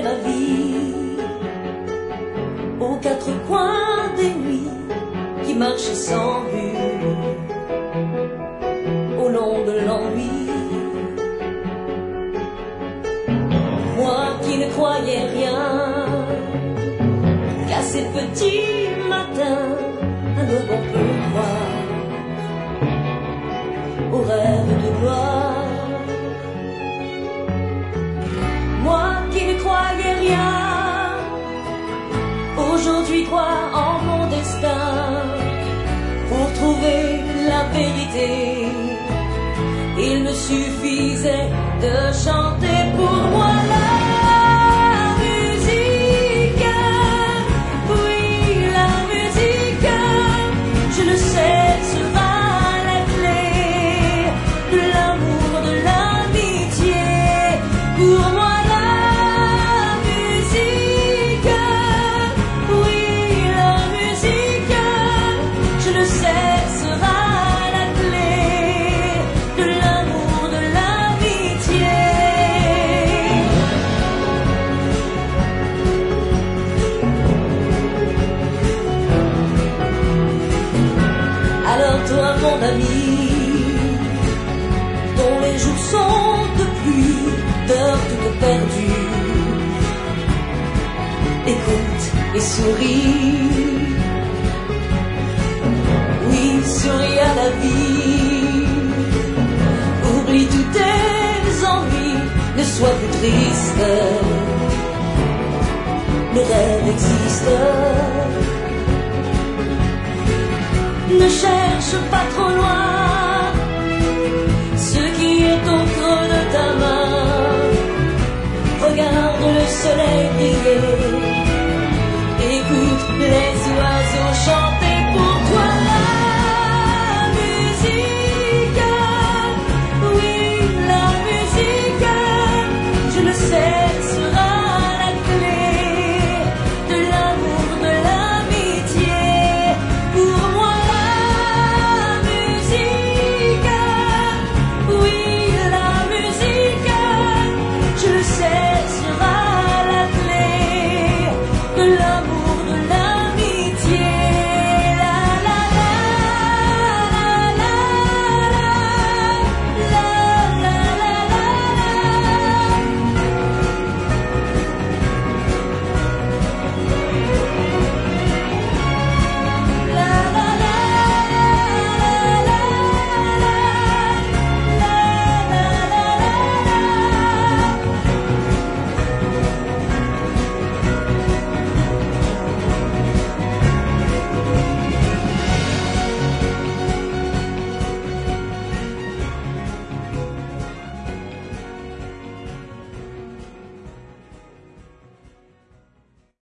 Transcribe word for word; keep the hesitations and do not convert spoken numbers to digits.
ma vie aux quatre coins des nuits qui marchaient sans but au long de l'ennui. Moi qui ne croyais rien qu'à ces petits matins, alors on peut croire au rêve de gloire. Moi qui ne croyais rien, aujourd'hui crois en mon destin. Pour trouver la vérité, il me suffisait de chanter pour moi la musique. Oui, la musique, je le sais, sera la clé de l'amour, de l'amitié. Pour moi toi, mon ami, dont les jours sont de pluie, d'heures toutes perdues, écoute et souris. Oui, souris à la vie, oublie tous tes ennuis, ne sois plus triste, le rêve existe. Ne cherche pas trop loin,